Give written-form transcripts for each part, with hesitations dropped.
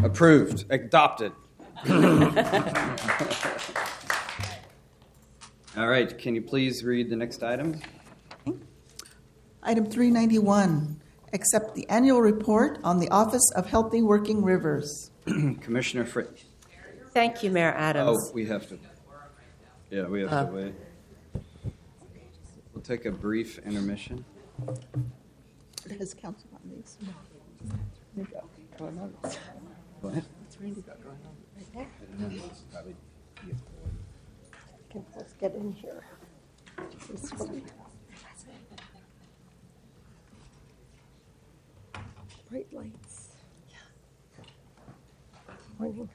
Approved. Adopted. All right. Can you please read the next item? Item 391, accept the annual report on the Office of Healthy Working Rivers. Commissioner Fritz. Thank you, Mayor Adams. Oh, we have to. Yeah, we have to wait. We'll take a brief intermission. Has council on these? What? Let's get in here. Bright lights. Morning.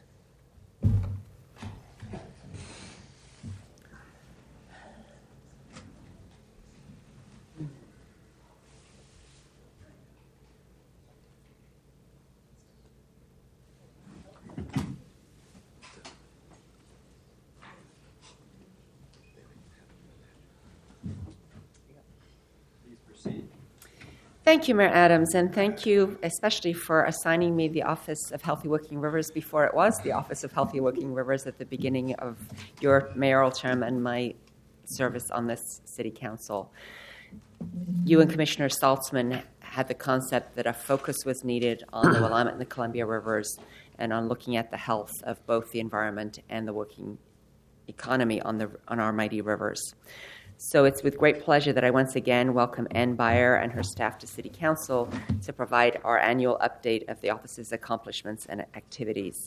Thank you, Mayor Adams, and thank you especially for assigning me the Office of Healthy Working Rivers before it was the Office of Healthy Working Rivers at the beginning of your mayoral term and my service on this city council. You and Commissioner Saltzman had the concept that a focus was needed on the Willamette and the Columbia Rivers and on looking at the health of both the environment and the working economy on our mighty rivers. So it's with great pleasure that I once again welcome Ann Beyer and her staff to City Council to provide our annual update of the office's accomplishments and activities.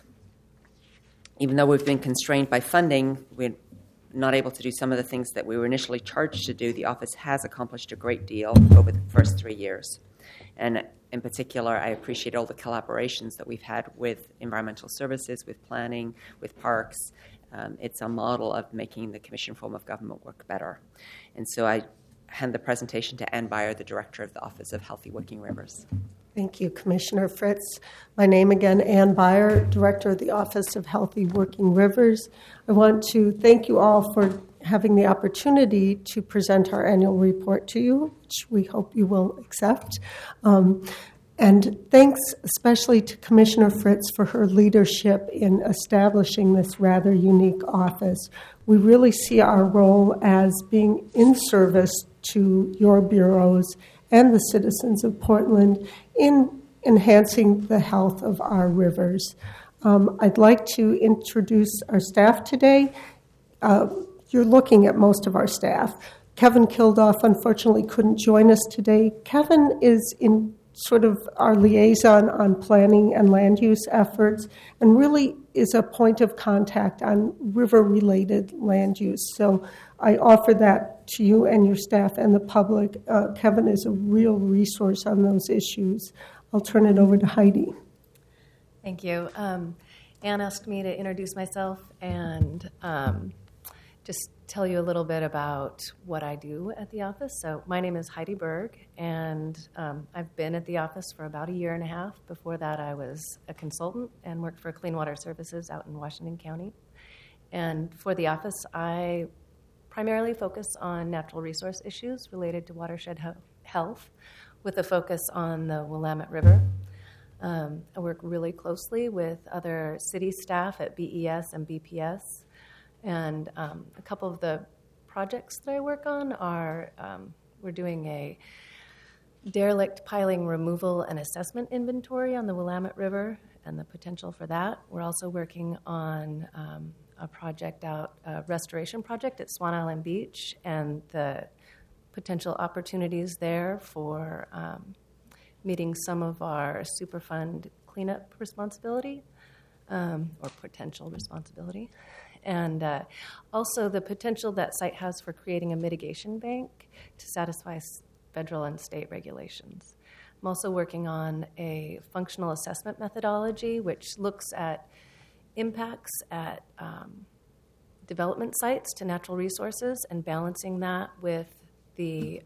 Even though we've been constrained by funding, we're not able to do some of the things that we were initially charged to do. The office has accomplished a great deal over the first 3 years. And in particular, I appreciate all the collaborations that we've had with environmental services, with planning, with parks. It's a model of making the commission form of government work better. And so I hand the presentation to Ann Beyer, the Director of the Office of Healthy Working Rivers. Thank you, Commissioner Fritz. My name again, Ann Beyer, Director of the Office of Healthy Working Rivers. I want to thank you all for having the opportunity to present our annual report to you, which we hope you will accept. And thanks especially to Commissioner Fritz for her leadership in establishing this rather unique office. We really see our role as being in service to your bureaus and the citizens of Portland in enhancing the health of our rivers. I'd like to introduce our staff today. You're looking at most of our staff. Kevin Kildoff, unfortunately, couldn't join us today. Kevin is in sort of our liaison on planning and land use efforts and really is a point of contact on river-related land use. So I offer that to you and your staff and the public. Kevin is a real resource on those issues. I'll turn it over to Heidi. Thank you. Anne asked me to introduce myself and just tell you a little bit about what I do at the office. So my name is Heidi Berg, and I've been at the office for about 1.5 years. Before that, I was a consultant and worked for Clean Water Services out in Washington County. And for the office, I primarily focus on natural resource issues related to watershed health, with a focus on the Willamette River. I work really closely with other city staff at BES and BPS. And a couple of the projects that I work on are we're doing a derelict piling removal and assessment inventory on the Willamette River and the potential for that. We're also working on a restoration project at Swan Island Beach and the potential opportunities there for meeting some of our Superfund cleanup responsibility or potential responsibility. And also the potential that site has for creating a mitigation bank to satisfy federal and state regulations. I'm also working on a functional assessment methodology, which looks at impacts at development sites to natural resources and balancing that with the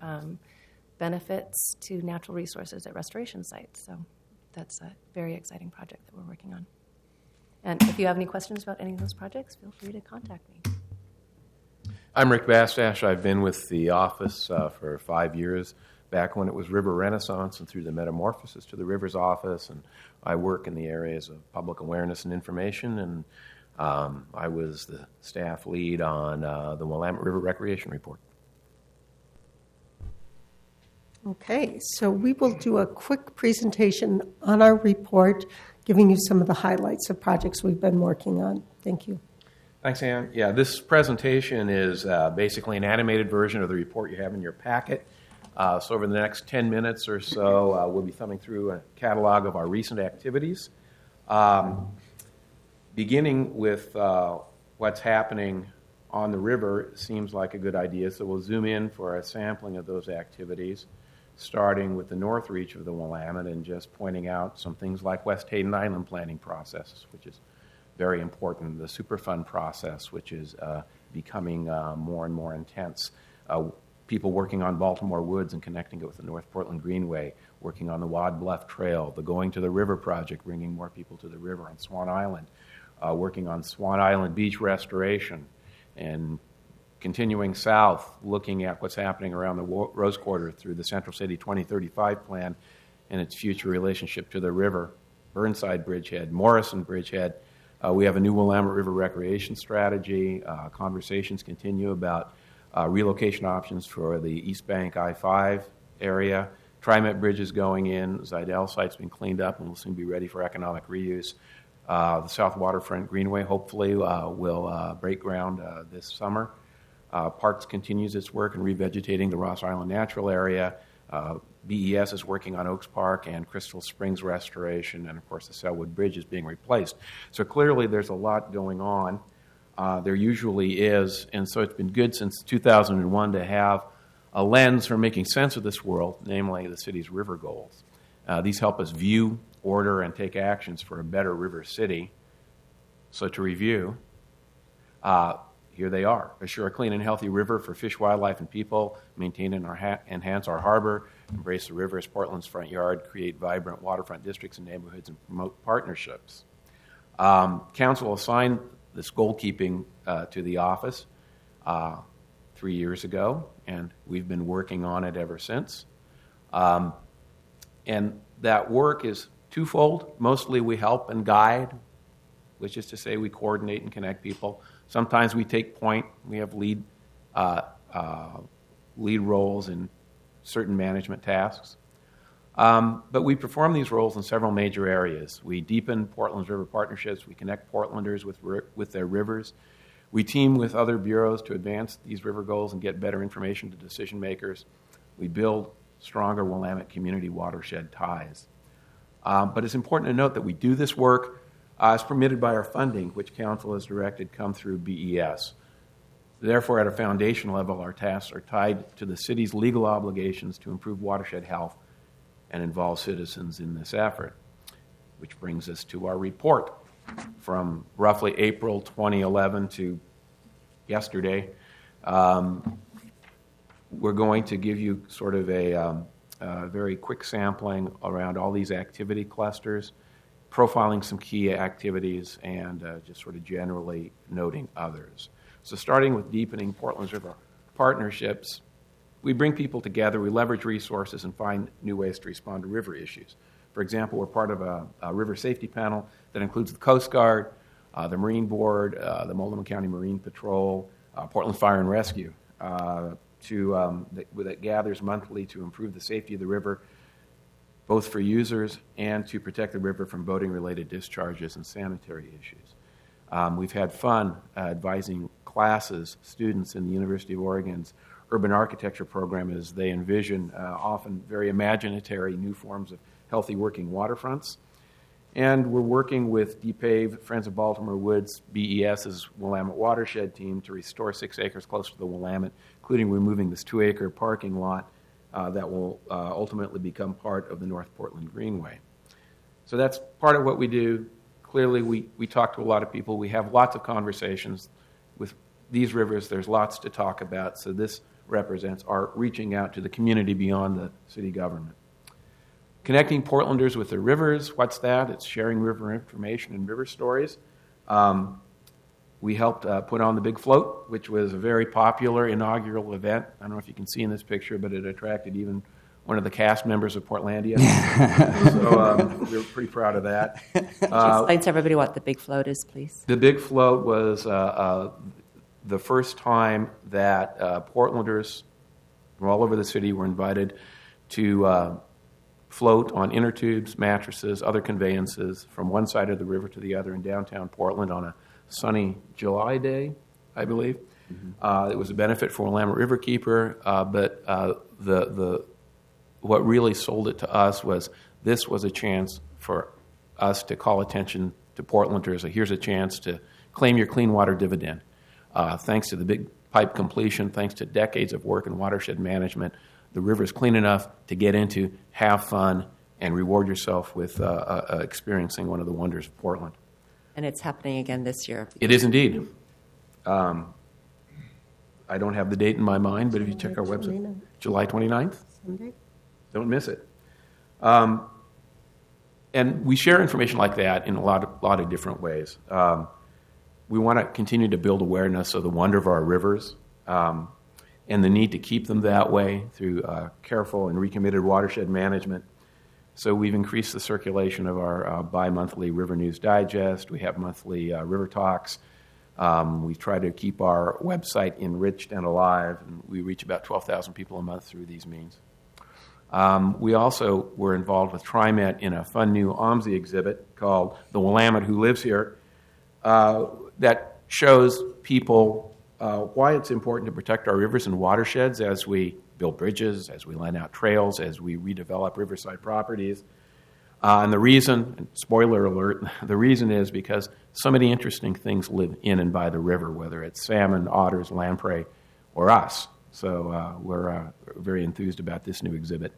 benefits to natural resources at restoration sites. So that's a very exciting project that we're working on. And if you have any questions about any of those projects, feel free to contact me. I'm Rick Bastash. I've been with the office for 5 years. back when it was River Renaissance and through the metamorphosis to the Rivers Office. And I work in the areas of public awareness and information, and I was the staff lead on the Willamette River Recreation Report. Okay, so we will do a quick presentation on our report, giving you some of the highlights of projects we've been working on. Thank you. Thanks, Ann. Yeah, this presentation is basically an animated version of the report you have in your packet. So over the next 10 minutes or so, we'll be thumbing through a catalog of our recent activities, beginning with what's happening on the river. Seems like a good idea, so we'll zoom in for a sampling of those activities, starting with the north reach of the Willamette and just pointing out some things like West Hayden Island planning process, which is very important, the Superfund process, which is becoming more and more intense. People working on Baltimore Woods and connecting it with the North Portland Greenway, working on the Wad Bluff Trail, the Going to the River project, bringing more people to the river on Swan Island, working on Swan Island beach restoration, and continuing south, looking at what's happening around the Rose Quarter through the Central City 2035 plan and its future relationship to the river, Burnside Bridgehead, Morrison Bridgehead. We have a new Willamette River recreation strategy. Conversations continue about relocation options for the East Bank I-5 area. TriMet Bridge is going in. Zidell site's been cleaned up and will soon be ready for economic reuse. The South Waterfront Greenway hopefully will break ground this summer. Parks continues its work in revegetating the Ross Island Natural Area. BES is working on Oaks Park and Crystal Springs restoration, and of course the Selwood Bridge is being replaced. So clearly there's a lot going on. There usually is, and so it's been good since 2001 to have a lens for making sense of this world, namely the city's river goals. These help us view, order, and take actions for a better river city. So to review, here they are. Assure a clean and healthy river for fish, wildlife, and people. Maintain and enhance our harbor. Embrace the river as Portland's front yard. Create vibrant waterfront districts and neighborhoods and promote partnerships. Council assigned this goalkeeping to the office 3 years ago, and we've been working on it ever since. And that work is twofold. Mostly we help and guide, which is to say we coordinate and connect people. Sometimes we take point. We have lead roles in certain management tasks. But we perform these roles in several major areas. We deepen Portland's river partnerships. We connect Portlanders with their rivers. We team with other bureaus to advance these river goals and get better information to decision makers. We build stronger Willamette community watershed ties. But it's important to note that we do this work as permitted by our funding, which Council has directed come through BES. Therefore, at a foundation level, our tasks are tied to the city's legal obligations to improve watershed health and involve citizens in this effort, which brings us to our report. From roughly April 2011 to yesterday, we're going to give you sort of a very quick sampling around all these activity clusters, profiling some key activities, and just sort of generally noting others. So starting with deepening Portland's river partnerships, we bring people together, we leverage resources, and find new ways to respond to river issues. For example, we're part of a river safety panel that includes the Coast Guard, the Marine Board, the Multnomah County Marine Patrol, Portland Fire and Rescue, that gathers monthly to improve the safety of the river, both for users and to protect the river from boating-related discharges and sanitary issues. We've had fun advising classes, students in the University of Oregon's urban architecture program as they envision often very imaginatory new forms of healthy working waterfronts. And we're working with DPAVE, Friends of Baltimore Woods, BES's Willamette Watershed team to restore 6 acres close to the Willamette, including removing this 2-acre parking lot that will ultimately become part of the North Portland Greenway. So that's part of what we do. Clearly, we talk to a lot of people. We have lots of conversations with these rivers. There's lots to talk about. So this represents our reaching out to the community beyond the city government. Connecting Portlanders with their rivers. What's that? It's sharing river information and river stories. We helped put on the Big Float, which was a very popular inaugural event. I don't know if you can see in this picture, but it attracted even one of the cast members of Portlandia. So we were pretty proud of that. Explain to everybody what the big float is, please. The big float was the first time that Portlanders from all over the city were invited to float on inner tubes, mattresses, other conveyances from one side of the river to the other in downtown Portland on a sunny July day, I believe. Mm-hmm. It was a benefit for Willamette Riverkeeper, but what really sold it to us was this was a chance for us to call attention to Portlanders. Here's a chance to claim your clean water dividend. Thanks to the big pipe completion, thanks to decades of work in watershed management, the river is clean enough to get into, have fun, and reward yourself with experiencing one of the wonders of Portland. And it's happening again this year. It is indeed. I don't have the date in my mind, but if you check our website, July 29th, Sunday. Don't miss it. And we share information like that in a lot of different ways. We want to continue to build awareness of the wonder of our rivers and the need to keep them that way through careful and recommitted watershed management. So we've increased the circulation of our bi-monthly River News Digest. We have monthly River Talks. We try to keep our website enriched and alive, and we reach about 12,000 people a month through these means. We also were involved with TriMet in a fun new OMSI exhibit called The Willamette Who Lives Here that shows people why it's important to protect our rivers and watersheds as we build bridges, as we line out trails, as we redevelop riverside properties. And the reason, and spoiler alert, the reason is because so many interesting things live in and by the river, whether it's salmon, otters, lamprey, or us. So we're very enthused about this new exhibit.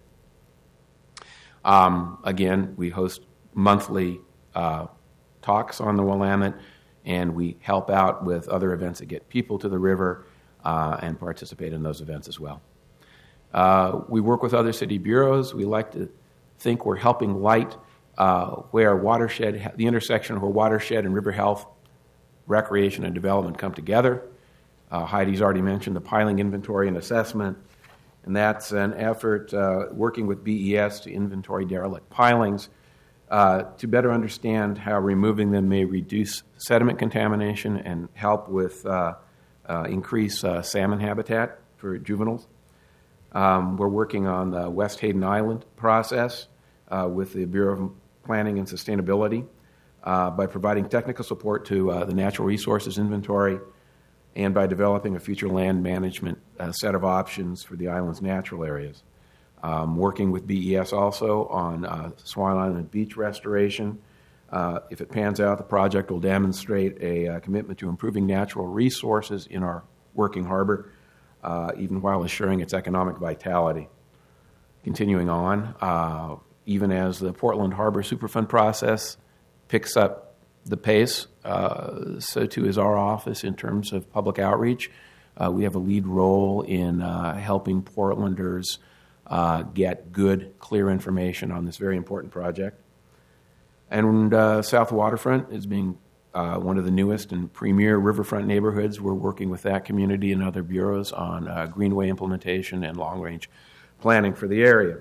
Again, we host monthly talks on the Willamette, and we help out with other events that get people to the river and participate in those events as well. We work with other city bureaus. We like to think we're helping light where watershed, the intersection where watershed and river health, recreation, and development come together. Heidi's already mentioned the piling inventory and assessment, and that's an effort working with BES to inventory derelict pilings to better understand how removing them may reduce sediment contamination and help with increase salmon habitat for juveniles. We're working on the West Hayden Island process with the Bureau of Planning and Sustainability by providing technical support to the natural resources inventory and by developing a future land management set of options for the island's natural areas. Working with BES also on Swan Island beach restoration. If it pans out, the project will demonstrate a commitment to improving natural resources in our working harbor, even while assuring its economic vitality. Continuing on, even as the Portland Harbor Superfund process picks up the pace, so too is our office in terms of public outreach. We have a lead role in helping Portlanders get good, clear information on this very important project. And South Waterfront is being one of the newest and premier riverfront neighborhoods. We're working with that community and other bureaus on greenway implementation and long-range planning for the area.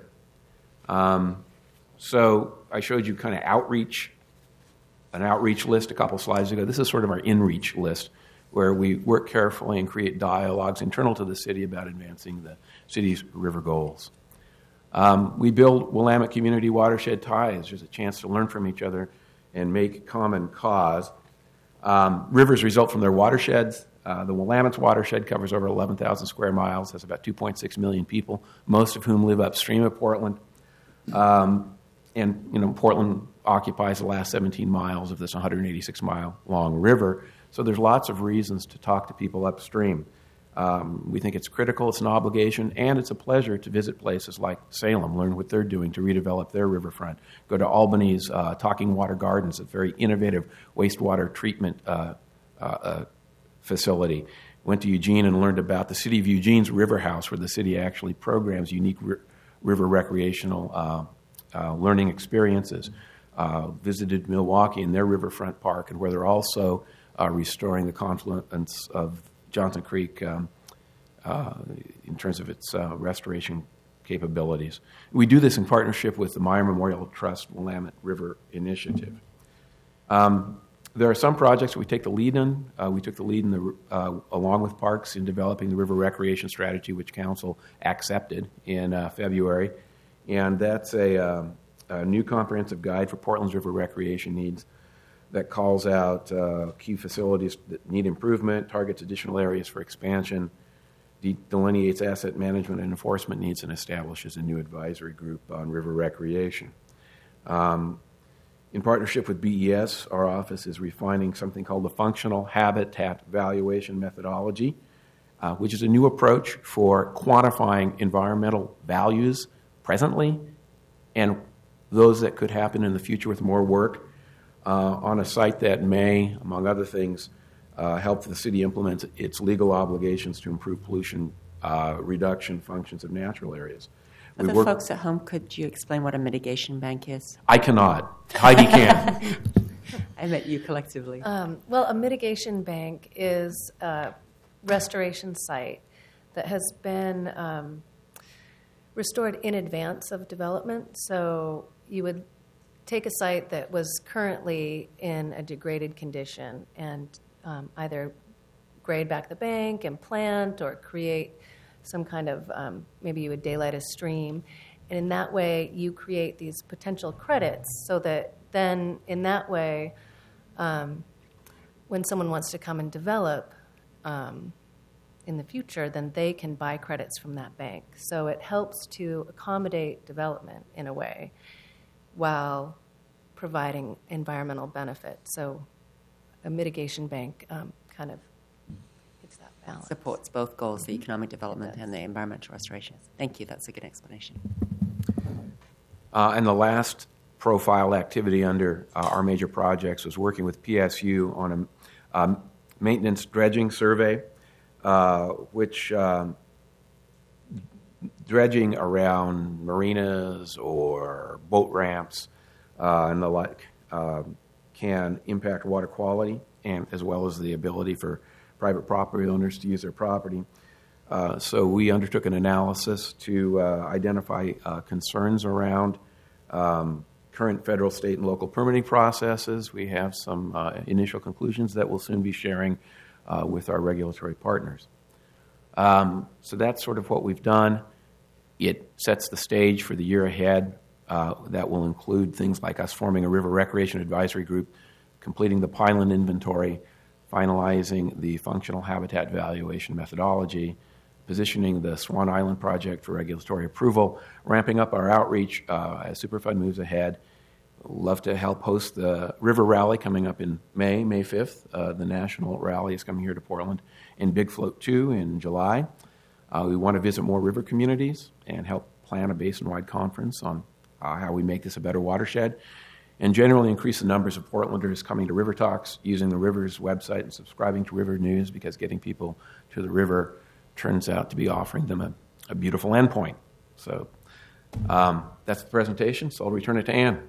So I showed you kind of an outreach list a couple slides ago. This is sort of our in-reach list, where we work carefully and create dialogues internal to the city about advancing the city's river goals. We build Willamette community watershed ties. There's a chance to learn from each other and make common cause. Rivers result from their watersheds. The Willamette's watershed covers over 11,000 square miles, has about 2.6 million people, most of whom live upstream of Portland. And Portland occupies the last 17 miles of this 186-mile-long river, so there's lots of reasons to talk to people upstream. We think it's critical, it's an obligation, and it's a pleasure to visit places like Salem, learn what they're doing to redevelop their riverfront. Go to Albany's Talking Water Gardens, a very innovative wastewater treatment facility. Went to Eugene and learned about the city of Eugene's River House, where the city actually programs unique river recreational learning experiences. Visited Milwaukee and their riverfront park, and where they're also restoring the confluence of Johnson Creek in terms of its restoration capabilities. We do this in partnership with the Meyer Memorial Trust Willamette River Initiative. There are some projects we take the lead in. We took the lead along with Parks in developing the river recreation strategy, which Council accepted in February. And that's a new comprehensive guide for Portland's river recreation needs that calls out key facilities that need improvement, targets additional areas for expansion, delineates asset management and enforcement needs, and establishes a new advisory group on river recreation. In partnership with BES, our office is refining something called the Functional Habitat Valuation Methodology, which is a new approach for quantifying environmental values presently and those that could happen in the future with more work on a site that may, among other things, help the city implement its legal obligations to improve pollution reduction functions of natural areas. For the folks at home, could you explain what a mitigation bank is? I cannot. Heidi can. I meant you collectively. Well, a mitigation bank is a restoration site that has been restored in advance of development. So you would take a site that was currently in a degraded condition and either grade back the bank and plant or create some kind of, maybe you would daylight a stream. And in that way, you create these potential credits so that then in that way, when someone wants to come and develop in the future, then they can buy credits from that bank. So it helps to accommodate development in a way while providing environmental benefit. So a mitigation bank kind of hits that balance. Supports both goals, the economic development and the environmental restoration. Thank you. That's a good explanation. And the last profile activity under our major projects was working with PSU on a maintenance dredging survey, which dredging around marinas or boat ramps and the like can impact water quality and as well as the ability for private property owners to use their property. So we undertook an analysis to identify concerns around current federal, state, and local permitting processes. We have some initial conclusions that we'll soon be sharing with our regulatory partners. So that's sort of what we've done. It sets the stage for the year ahead. That will include things like us forming a river recreation advisory group, completing the Pineland inventory, finalizing the functional habitat valuation methodology, positioning the Swan Island project for regulatory approval, ramping up our outreach as Superfund moves ahead. Love to help host the River Rally coming up in May 5th. The national rally is coming here to Portland, and Big Float 2 in July. We want to visit more river communities and help plan a basin-wide conference on how we make this a better watershed, and generally increase the numbers of Portlanders coming to River Talks, using the River's website and subscribing to River News, because getting people to the river turns out to be offering them a beautiful endpoint. So that's the presentation, so I'll return it to Ann.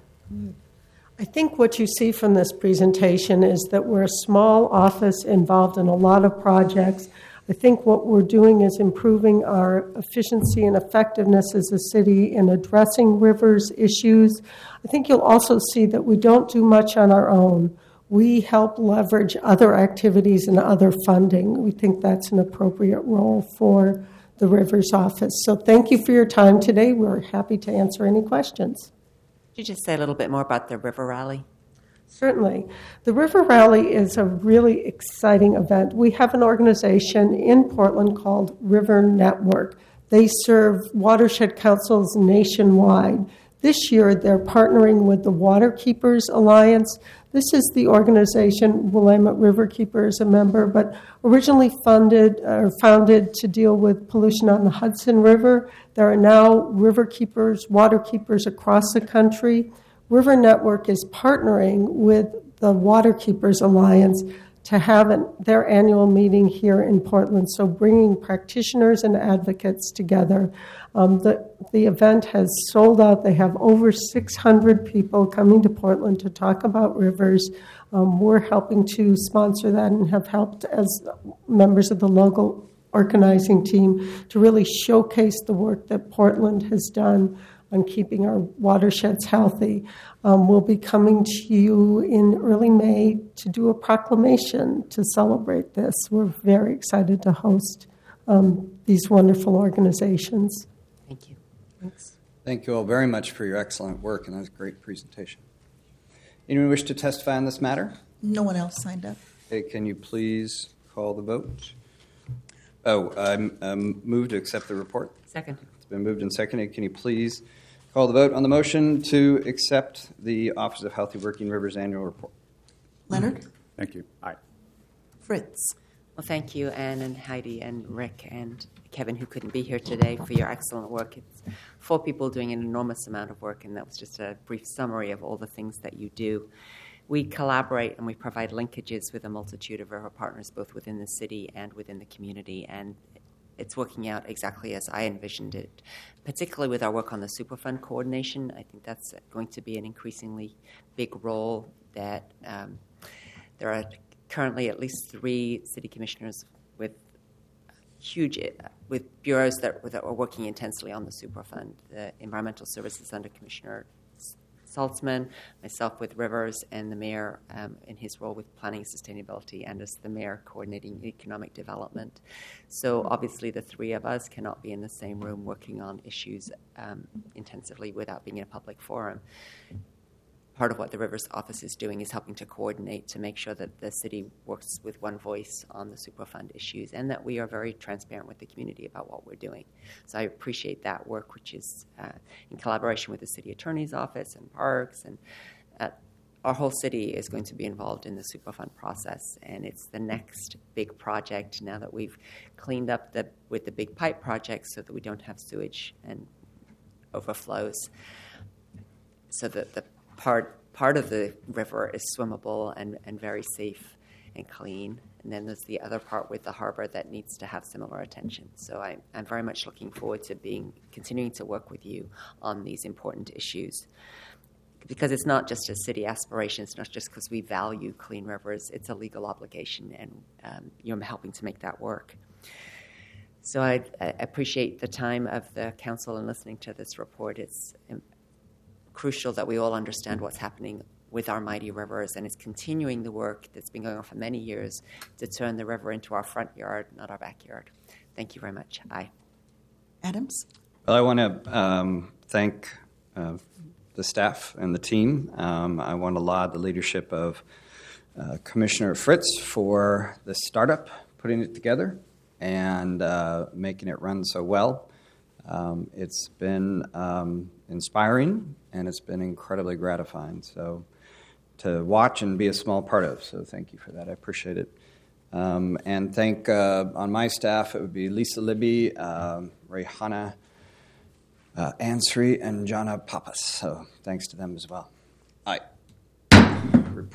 I think what you see from this presentation is that we're a small office involved in a lot of projects. I think what we're doing is improving our efficiency and effectiveness as a city in addressing rivers issues. I think you'll also see that we don't do much on our own. We help leverage other activities and other funding. We think that's an appropriate role for the Rivers Office. So thank you for your time today. We're happy to answer any questions. Could you just say a little bit more about the River Rally? Certainly. The River Rally is a really exciting event. We have an organization in Portland called River Network. They serve watershed councils nationwide. This year, they're partnering with the Waterkeepers Alliance. This is the organization, Willamette Riverkeeper is a member, but originally founded to deal with pollution on the Hudson River. There are now riverkeepers, waterkeepers across the country. River Network is partnering with the Waterkeepers Alliance to have their annual meeting here in Portland, so bringing practitioners and advocates together. The event has sold out. They have over 600 people coming to Portland to talk about rivers. We're helping to sponsor that and have helped as members of the local organizing team to really showcase the work that Portland has done on keeping our watersheds healthy. We'll be coming to you in early May to do a proclamation to celebrate this. We're very excited to host these wonderful organizations. Thank you. Thanks. Thank you all very much for your excellent work, and that was a great presentation. Anyone wish to testify on this matter? No one else signed up. Okay, can you please call the vote? Oh, I move to accept the report. Second. It's been moved and seconded. Can you please call the vote on the motion to accept the Office of Healthy Working Rivers annual report? Leonard? Thank you. Aye. Fritz? Well, thank you, Anne and Heidi and Rick and Kevin, who couldn't be here today, for your excellent work. It's 4 people doing an enormous amount of work, and that was just a brief summary of all the things that you do. We collaborate and we provide linkages with a multitude of river partners, both within the city and within the community, and it's working out exactly as I envisioned it, particularly with our work on the Superfund coordination. I think that's going to be an increasingly big role that there are currently at least 3 city commissioners with bureaus that are working intensely on the Superfund. The Environmental Services under Commissioner Saltzman, myself with Rivers, and the mayor in his role with planning and sustainability, and as the mayor coordinating economic development. So obviously the 3 of us cannot be in the same room working on issues intensively without being in a public forum. Part of what the Rivers office is doing is helping to coordinate to make sure that the city works with one voice on the Superfund issues, and that we are very transparent with the community about what we're doing. So I appreciate that work, which is in collaboration with the city attorney's office and parks, and our whole city is going to be involved in the Superfund process, and it's the next big project now that we've cleaned up with the big pipe project so that we don't have sewage and overflows, so that the part of the river is swimmable and very safe and clean. And then there's the other part with the harbor that needs to have similar attention. So I'm very much looking forward to continuing to work with you on these important issues. Because it's not just a city aspiration, it's not just because we value clean rivers, it's a legal obligation, and you're helping to make that work. So I appreciate the time of the council in listening to this report. It's crucial that we all understand what's happening with our mighty rivers, and it's continuing the work that's been going on for many years to turn the river into our front yard, not our backyard. Thank you very much. Aye. Adams? Well, I want to thank the staff and the team. I want to laud the leadership of Commissioner Fritz for the startup, putting it together, and making it run so well. It's been inspiring, and it's been incredibly gratifying. So to watch and be a small part of. So thank you for that. I appreciate it. And thank on my staff, it would be Lisa Libby, Rayhana Ansri, and Jana Papas. So thanks to them as well. Aye.